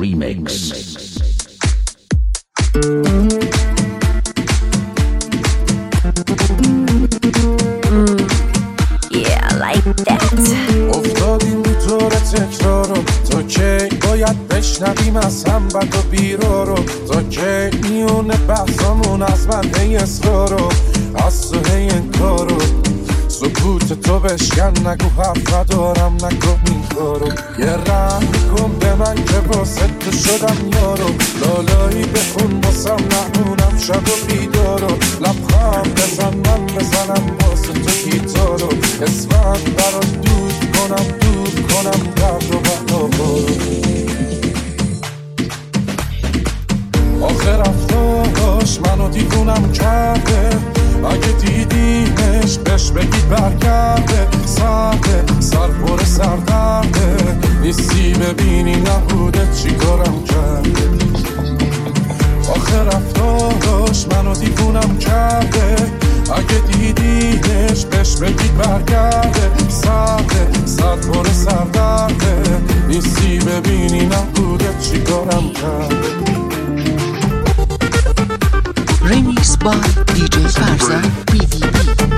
Remix. Yeah, like that. افتادیم رو طور تکرارو تا کی باید بشنویم از هم بد و بیرا رو تا کی میونه بحثامون از من هی اصرارو از تو هی انکارو سکوت تو بشکن نگو حرف دارم نکن این کارو یه رحم کن به من که واسه تو شدم یارو لالایی بخون باسم نمونم شب و بیدارو لبخند بزن من بزنم واسه تو گیتارو اسفند برات دور کنم درد و بقا آخر رفتاش منو دیوونم کرده اگه دیدیمش بهش بگید برگرده سر پر سردرده نیستی ببینی نبوده چی کارم کرده آخر رفتاش منو دیوونم کرده اگه دیدیمش بهش بگید برگرده سر پر سردرده نیستی ببینی نبوده چی کارم کرده Remix by DJ Farza PVP.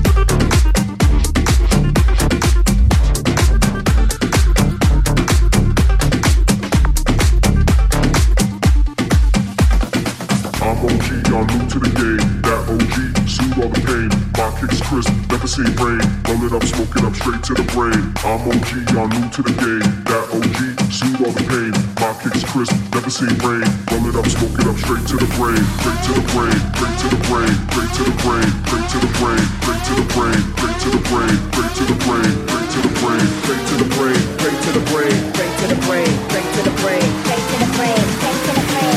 I'm OG, y'all new to the game. That OG, soothe all the pain. My kicks crisp, never seen rain. Roll it up, smoke it up, straight to the brain. I'm OG, y'all new to the game. That OG, soothe all the pain. My kicks crisp, never seen rain. Roll it up, smoke it up, straight to the brain. Straight to the brain, straight to the brain, straight to the brain, straight to the brain, straight to the brain, straight to the brain, straight to the brain, straight to the brain, straight to the brain, straight to the brain, straight to the brain, straight to the brain, straight to the brain, straight to the brain.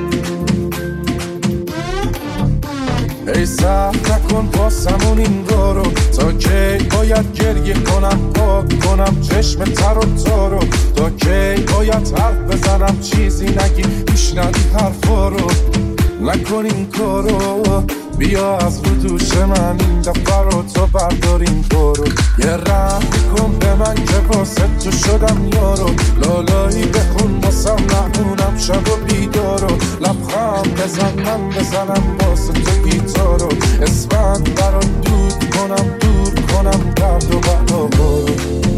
ای سهر نکن باسمون این دارو تا کی باید گریه کنم پاک کنم چشم تر و تارو تا کی باید حرف بزنم چیزی نگی میشنوی حرفا رو نکن این کارو بیا از رو دوش من این دفعه رو تو برداریم برو یه رحم کن به من که واسه تو شدم یارو لالایی بخون باسم نمونم شب و بیدارو لبخند بزن من بزنم واسه تو گیتارو اسفند برات دور کنم درد و بقا برو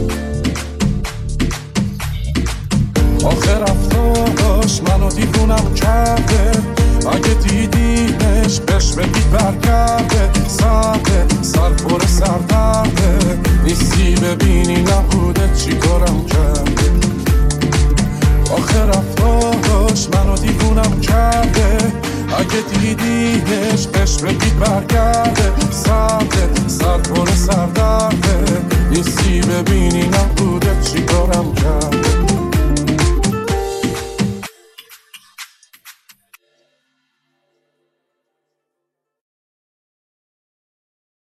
آخر رفتاش منو دیوونم کرده اگه دیدیمش بهش بگید برگرده سر پر سردرده نیستی ببینی نبوده چی کارم کرده آخر رفتاش منو دیوونم کرده اگه دیدیمش بهش بگید برگرده سر پر سردرده نیستی ببینی نبوده چی کارم کرده